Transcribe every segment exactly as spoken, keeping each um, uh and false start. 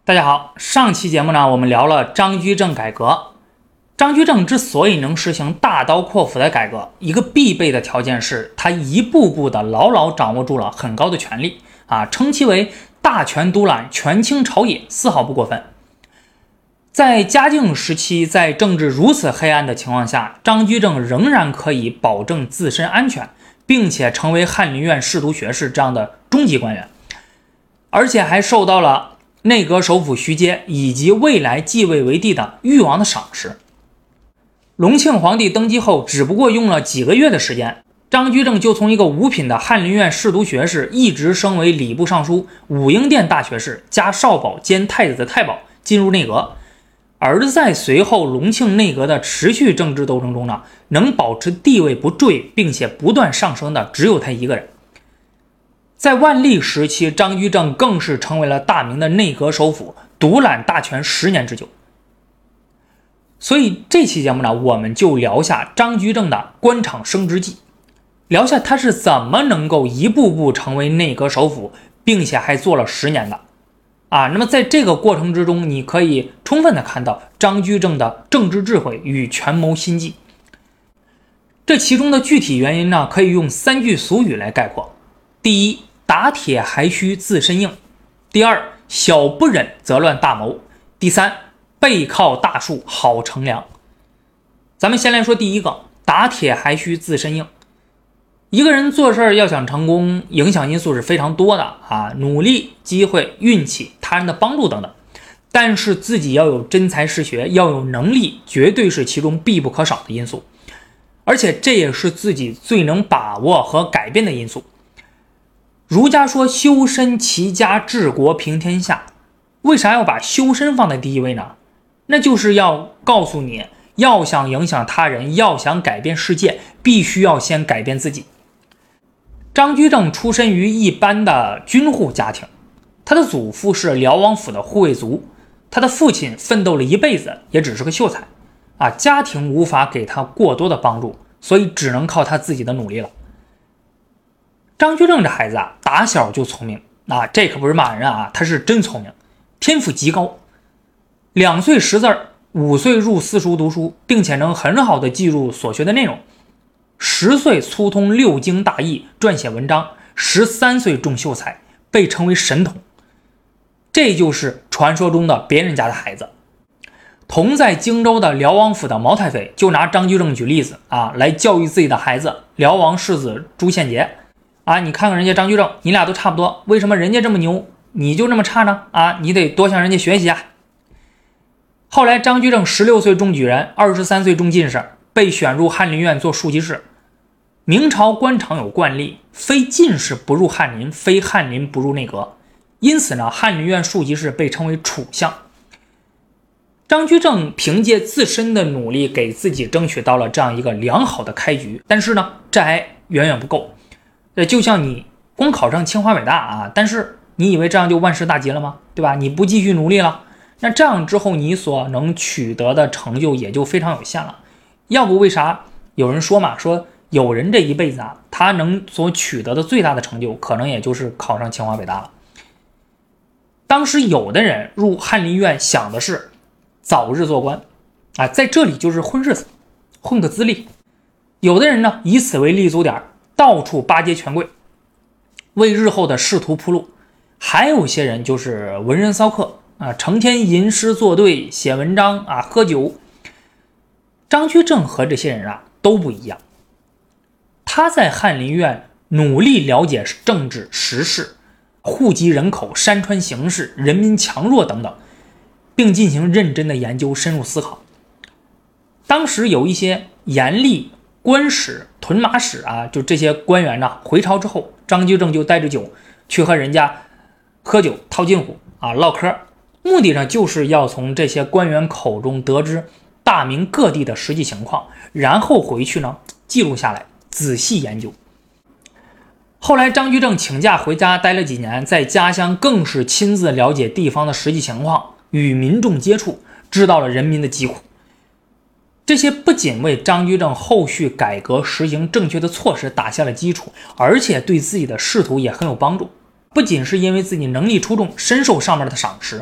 大家好，上期节目呢，我们聊了张居正改革。张居正之所以能实行大刀阔斧的改革，一个必备的条件是他一步步的牢牢掌握住了很高的权力啊，称其为大权独揽，权倾朝野，丝毫不过分。在嘉靖时期，在政治如此黑暗的情况下，张居正仍然可以保证自身安全，并且成为翰林院侍读学士这样的中级官员，而且还受到了内阁首辅徐阶以及未来继位为帝的裕王的赏识。隆庆皇帝登基后，只不过用了几个月的时间，张居正就从一个五品的翰林院侍读学士一直升为礼部尚书、武英殿大学士加少保兼太子的太保，进入内阁。而在随后隆庆内阁的持续政治斗争中呢，能保持地位不坠并且不断上升的只有他一个人。在万历时期，张居正更是成为了大明的内阁首辅，独揽大权十年之久。所以这期节目呢，我们就聊下张居正的官场升职记，聊下他是怎么能够一步步成为内阁首辅，并且还做了十年的啊。那么在这个过程之中，你可以充分的看到张居正的政治智慧与权谋心计。这其中的具体原因呢，可以用三句俗语来概括：第一，打铁还需自身硬；第二，小不忍则乱大谋；第三，背靠大树好乘凉。咱们先来说第一个，打铁还需自身硬。一个人做事要想成功，影响因素是非常多的啊，努力、机会、运气、他人的帮助等等。但是自己要有真才实学，要有能力，绝对是其中必不可少的因素。而且这也是自己最能把握和改变的因素。儒家说修身齐家治国平天下，为啥要把修身放在第一位呢？那就是要告诉你，要想影响他人，要想改变世界，必须要先改变自己。张居正出身于一般的军户家庭，他的祖父是辽王府的护卫卒，他的父亲奋斗了一辈子，也只是个秀才啊，家庭无法给他过多的帮助，所以只能靠他自己的努力了。张居正这孩子啊，打小就聪明啊，这可不是骂人啊，他是真聪明，天赋极高。两岁识字，五岁入私塾读书，并且能很好的记住所学的内容。十岁粗通六经大义，撰写文章。十三岁中秀才，被称为神童。这就是传说中的别人家的孩子。同在荆州的辽王府的毛太妃就拿张居正举例子啊，来教育自己的孩子辽王世子朱宪杰。啊，你看看人家张居正，你俩都差不多，为什么人家这么牛，你就这么差呢？啊，你得多向人家学习啊。后来张居正十六岁中举人，二十三岁中进士，被选入翰林院做庶吉士。明朝官场有惯例，非进士不入翰林，非翰林不入内阁，因此呢，翰林院庶吉士被称为储相。张居正凭借自身的努力，给自己争取到了这样一个良好的开局，但是呢，这还远远不够。就像你光考上清华北大啊，但是你以为这样就万事大吉了吗？对吧？你不继续努力了，那这样之后你所能取得的成就也就非常有限了。要不为啥有人说嘛，说有人这一辈子啊，他能所取得的最大的成就，可能也就是考上清华北大了。当时有的人入翰林院想的是早日做官啊，在这里就是混日子，混个资历。有的人呢，以此为立足点，到处巴结权贵，为日后的仕途铺路。还有些人就是文人骚客啊，成天吟诗作对，写文章啊，喝酒。张居正和这些人啊都不一样，他在翰林院努力了解政治时事、户籍人口、山川形势、人民强弱等等，并进行认真的研究，深入思考。当时有一些严厉官使、屯马使啊，就这些官员呢，回朝之后，张居正就带着酒去和人家喝酒、套近乎啊、唠嗑，目的呢就是要从这些官员口中得知大明各地的实际情况，然后回去呢记录下来，仔细研究。后来张居正请假回家待了几年，在家乡更是亲自了解地方的实际情况，与民众接触，知道了人民的疾苦。这些不仅为张居正后续改革实行正确的措施打下了基础，而且对自己的仕途也很有帮助。不仅是因为自己能力出众，深受上面的赏识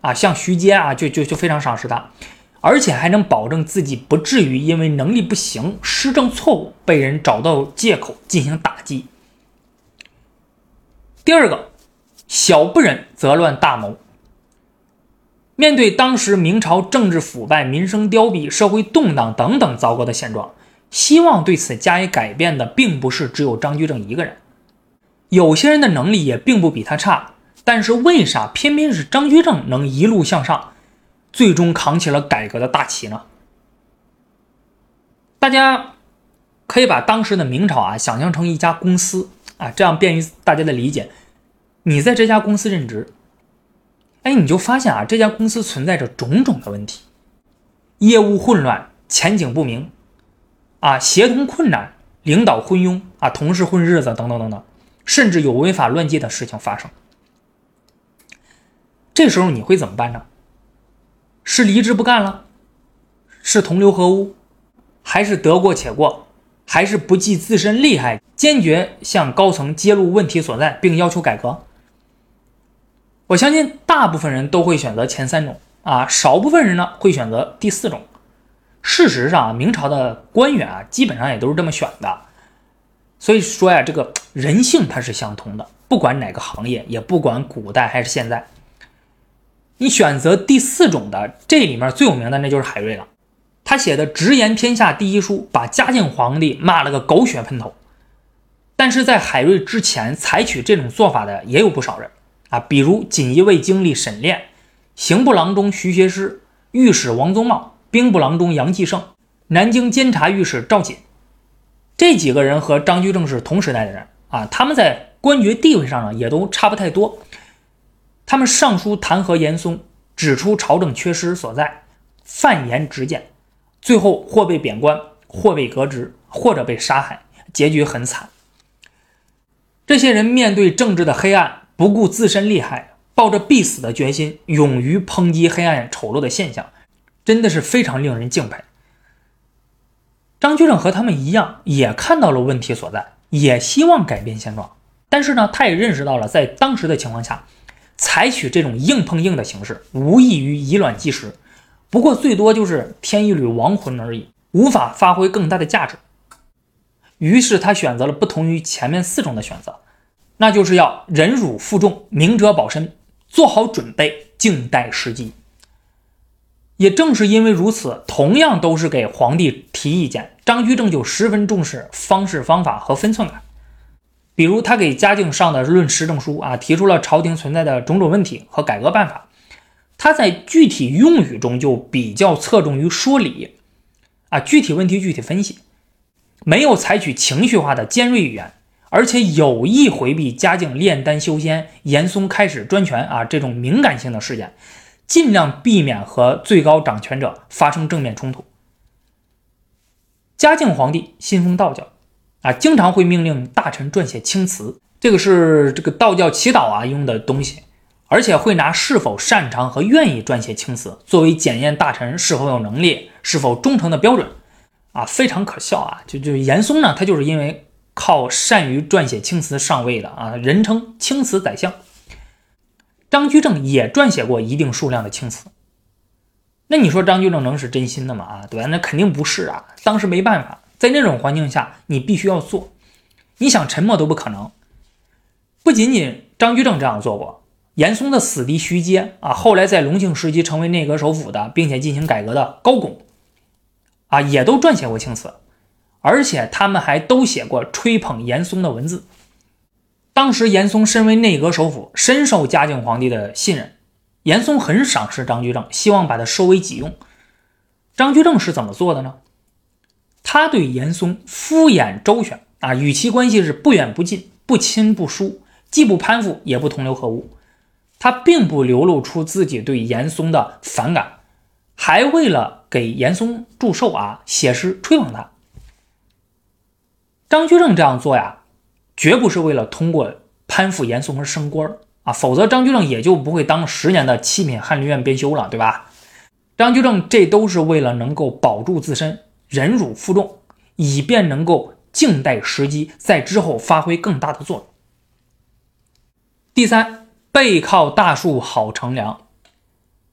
啊，像徐阶啊，就就就非常赏识他，而且还能保证自己不至于因为能力不行、施政错误被人找到借口进行打击。第二个，小不忍则乱大谋。面对当时明朝政治腐败、民生凋敝、社会动荡等等糟糕的现状，希望对此加以改变的并不是只有张居正一个人，有些人的能力也并不比他差，但是为啥偏偏是张居正能一路向上，最终扛起了改革的大旗呢？大家可以把当时的明朝啊想象成一家公司啊，这样便于大家的理解。你在这家公司任职，哎，你就发现啊，这家公司存在着种种的问题，业务混乱，前景不明，啊，协同困难，领导昏庸啊，同事混日子等等等等，甚至有违法乱纪的事情发生。这时候你会怎么办呢？是离职不干了？是同流合污？还是得过且过？还是不计自身利害，坚决向高层揭露问题所在，并要求改革？我相信大部分人都会选择前三种啊，少部分人呢会选择第四种。事实上，明朝的官员啊，基本上也都是这么选的。所以说呀，这个人性它是相通的，不管哪个行业，也不管古代还是现在。你选择第四种的，这里面最有名的那就是海瑞了。他写的《直言天下第一书》，把嘉靖皇帝骂了个狗血喷头。但是在海瑞之前，采取这种做法的也有不少人啊，比如锦衣卫经历沈炼、刑部郎中徐学师、御史王宗茂、兵部郎中杨继盛、南京监察御史赵瑾。这几个人和张居正是同时代的人啊，他们在官爵地位上呢也都差不太多。他们上书弹劾严嵩，指出朝政缺失所在，犯言直谏，最后或被贬官，或被革职，或者被杀害，结局很惨。这些人面对政治的黑暗，不顾自身利害，抱着必死的决心，勇于抨击黑暗丑陋的现象，真的是非常令人敬佩。张居正和他们一样，也看到了问题所在，也希望改变现状，但是呢，他也认识到了在当时的情况下，采取这种硬碰硬的形式无异于以卵击石，不过最多就是添一缕亡魂而已，无法发挥更大的价值。于是他选择了不同于前面四种的选择，那就是要忍辱负重，明哲保身，做好准备，静待时机。也正是因为如此，同样都是给皇帝提意见，张居正就十分重视方式方法和分寸感。比如他给嘉靖上的论时政书啊，提出了朝廷存在的种种问题和改革办法。他在具体用语中就比较侧重于说理啊，具体问题具体分析，没有采取情绪化的尖锐语言，而且有意回避嘉靖炼丹修仙、严嵩开始专权啊这种敏感性的事件，尽量避免和最高掌权者发生正面冲突。嘉靖皇帝信奉道教啊，经常会命令大臣撰写清词，这个是这个道教祈祷啊用的东西，而且会拿是否擅长和愿意撰写清词作为检验大臣是否有能力、是否忠诚的标准啊，非常可笑啊！就就严嵩呢，他就是因为靠善于撰写清词上位的啊，人称清词宰相。张居正也撰写过一定数量的清词，那你说张居正能是真心的吗？啊，对吧？那肯定不是啊，当时没办法。在那种环境下，你必须要做，你想沉默都不可能。不仅仅张居正这样做过，严嵩的死敌徐阶啊，后来在隆庆时期成为内阁首辅的，并且进行改革的高拱啊，也都撰写过清词，而且他们还都写过吹捧严嵩的文字。当时严嵩身为内阁首辅，深受嘉靖皇帝的信任，严嵩很赏识张居正，希望把他收为己用。张居正是怎么做的呢？他对严嵩敷衍周全啊，与其关系是不远不近，不亲不疏，既不攀附也不同流合污。他并不流露出自己对严嵩的反感，还为了给严嵩祝寿啊，写诗吹捧他。张居正这样做呀，绝不是为了通过攀附严嵩而升官啊，否则张居正也就不会当十年的七品翰林院编修了，对吧？张居正这都是为了能够保住自身，忍辱负重，以便能够静待时机，在之后发挥更大的作用。第三，背靠大树好乘凉。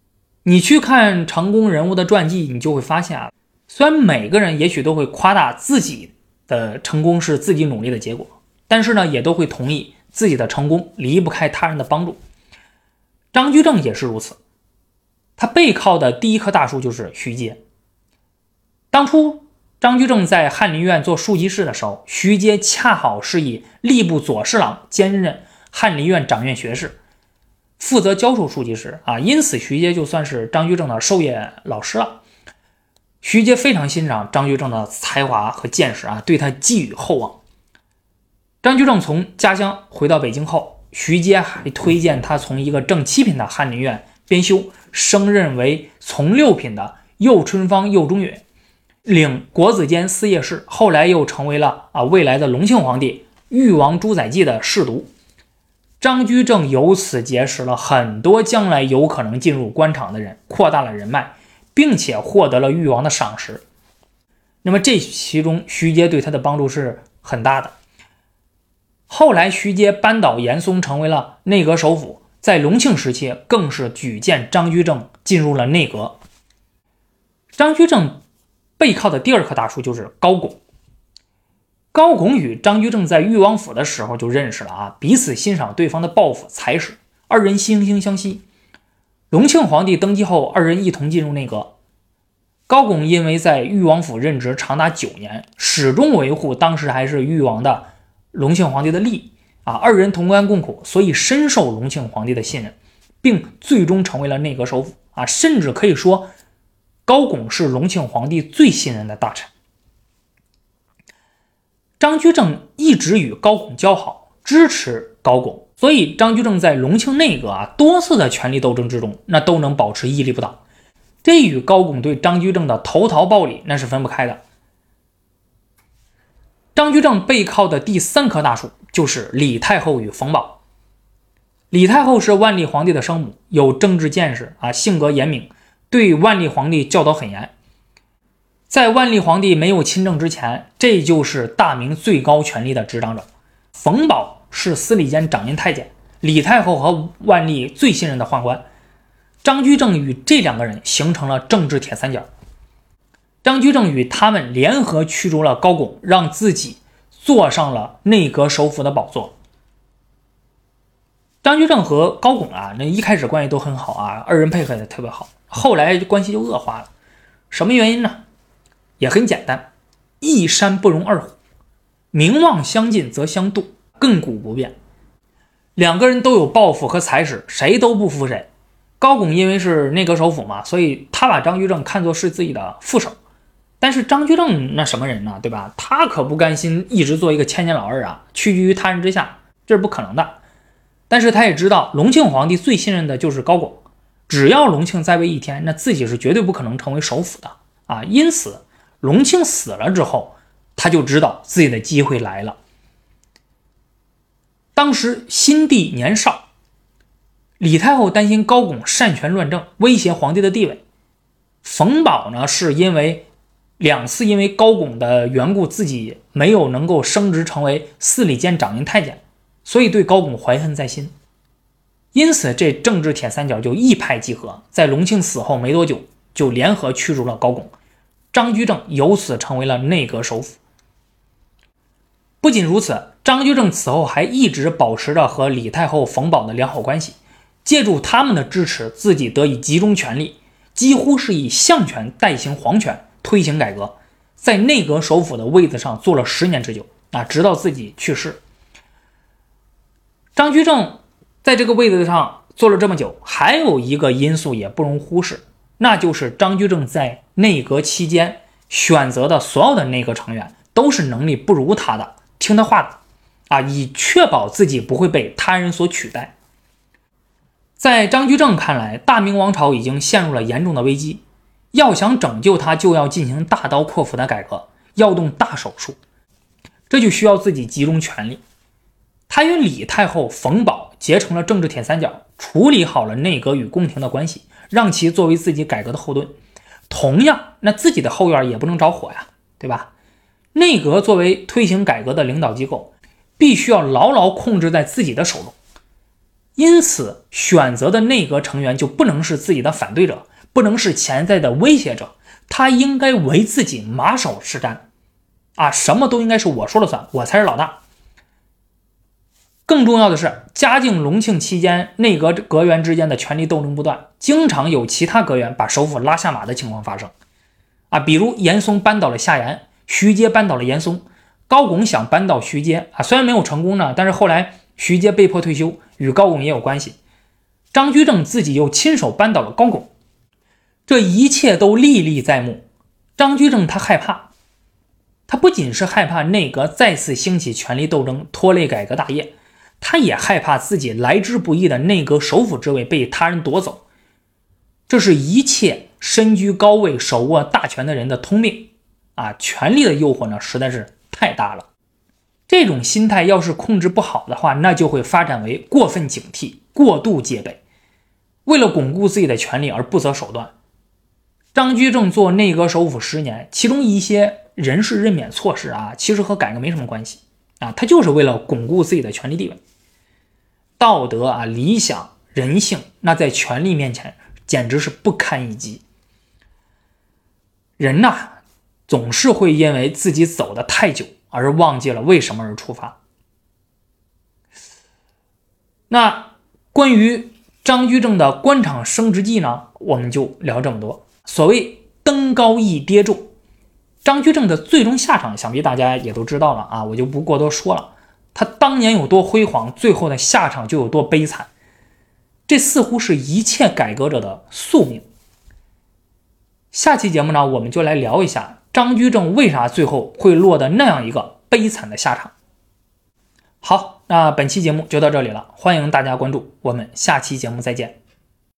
你去看成功人物的传记，你就会发现啊，虽然每个人也许都会夸大自己的成功是自己努力的结果，但是呢，也都会同意自己的成功离不开他人的帮助。张居正也是如此，他背靠的第一棵大树就是徐阶。当初张居正在翰林院做庶吉士的时候，徐阶恰好是以吏部左侍郎兼任翰林院掌院学士，负责教授庶吉士啊，因此徐阶就算是张居正的授业老师了。徐阶非常欣赏张居正的才华和见识啊，对他寄予厚望。张居正从家乡回到北京后，徐阶还推荐他从一个正七品的翰林院编修，升任为从六品的右春芳右中允，领国子监司业士，后来又成为了啊未来的隆庆皇帝裕王朱载弋的侍读。张居正由此结识了很多将来有可能进入官场的人，扩大了人脉，并且获得了裕王的赏识。那么这其中徐阶对他的帮助是很大的。后来徐阶扳倒严嵩成为了内阁首辅，在隆庆时期更是举荐张居正进入了内阁。张居正背靠的第二棵大树就是高拱。高拱与张居正在裕王府的时候就认识了啊，彼此欣赏对方的抱负才识，二人惺惺相惜。隆庆皇帝登基后，二人一同进入内阁。高拱因为在裕王府任职长达九年，始终维护当时还是裕王的隆庆皇帝的利益啊，二人同甘共苦，所以深受隆庆皇帝的信任，并最终成为了内阁首辅啊，甚至可以说高拱是隆庆皇帝最信任的大臣。张居正一直与高拱交好，支持高拱，所以张居正在隆庆内阁啊多次的权力斗争之中，那都能保持屹立不倒，这与高拱对张居正的投桃报李那是分不开的。张居正背靠的第三棵大树就是李太后与冯保。李太后是万历皇帝的生母，有政治见识啊，性格严明，对万历皇帝教导很严。在万历皇帝没有亲政之前，这就是大明最高权力的执掌者。冯保是司礼监掌印太监，李太后和万历最信任的宦官。张居正与这两个人形成了政治铁三角。张居正与他们联合驱逐了高拱，让自己坐上了内阁首辅的宝座。张居正和高拱啊，那一开始关系都很好啊，二人配合也特别好，后来关系就恶化了。什么原因呢？也很简单，一山不容二虎，名望相近则相妒，亘古不变。两个人都有抱负和才识，谁都不服谁。高拱因为是内阁首辅嘛，所以他把张居正看作是自己的副手。但是张居正那什么人呢，对吧？他可不甘心一直做一个千年老二啊，屈居于他人之下，这是不可能的。但是他也知道隆庆皇帝最信任的就是高拱，只要隆庆在位一天，那自己是绝对不可能成为首辅的啊。因此隆庆死了之后，他就知道自己的机会来了。当时新帝年少，李太后担心高拱擅权乱政，威胁皇帝的地位。冯保呢，是因为两次因为高拱的缘故，自己没有能够升职成为司礼监掌印太监，所以对高拱怀恨在心。因此这政治铁三角就一拍即合，在隆庆死后没多久就联合驱逐了高拱，张居正由此成为了内阁首辅。不仅如此，张居正此后还一直保持着和李太后冯保的良好关系，借助他们的支持，自己得以集中权力，几乎是以相权代行皇权，推行改革，在内阁首辅的位子上坐了十年之久啊，直到自己去世。张居正在这个位子上坐了这么久，还有一个因素也不容忽视，那就是张居正在内阁期间选择的所有的内阁成员都是能力不如他的，听他话的啊，以确保自己不会被他人所取代。在张居正看来，大明王朝已经陷入了严重的危机，要想拯救它，就要进行大刀阔斧的改革，要动大手术，这就需要自己集中权力。他与李太后冯保结成了政治铁三角，处理好了内阁与宫廷的关系，让其作为自己改革的后盾。同样，那自己的后院也不能着火呀，对吧？内阁作为推行改革的领导机构，必须要牢牢控制在自己的手中。因此选择的内阁成员就不能是自己的反对者， 不能是潜在的威胁者，他应该为自己马首是瞻啊，什么都应该是我说了算，我才是老大。更重要的是，嘉靖、隆庆期间，内阁阁员之间的权力斗争不断，经常有其他阁员把首辅拉下马的情况发生啊，比如严嵩扳倒了夏言，徐阶扳倒了严嵩，高拱想扳倒徐阶啊，虽然没有成功呢，但是后来徐阶被迫退休，与高拱也有关系。张居正自己又亲手扳倒了高拱，这一切都历历在目。张居正他害怕，他不仅是害怕内阁再次兴起权力斗争，拖累改革大业，他也害怕自己来之不易的内阁首辅之位被他人夺走。这是一切身居高位手握大权的人的通病啊！权力的诱惑呢，实在是太大了。这种心态要是控制不好的话，那就会发展为过分警惕、过度戒备，为了巩固自己的权力而不择手段。张居正做内阁首辅十年，其中一些人事任免措施啊，其实和改革没什么关系啊，他就是为了巩固自己的权力地位。道德啊、理想、人性，那在权力面前简直是不堪一击。人呐，总是会因为自己走得太久而忘记了为什么而出发。那关于张居正的官场升职记呢，我们就聊这么多。所谓登高一跌重，张居正的最终下场想必大家也都知道了啊，我就不过多说了。他当年有多辉煌，最后的下场就有多悲惨，这似乎是一切改革者的宿命。下期节目呢，我们就来聊一下张居正为啥最后会落得那样一个悲惨的下场。好，那本期节目就到这里了，欢迎大家关注，我们下期节目再见。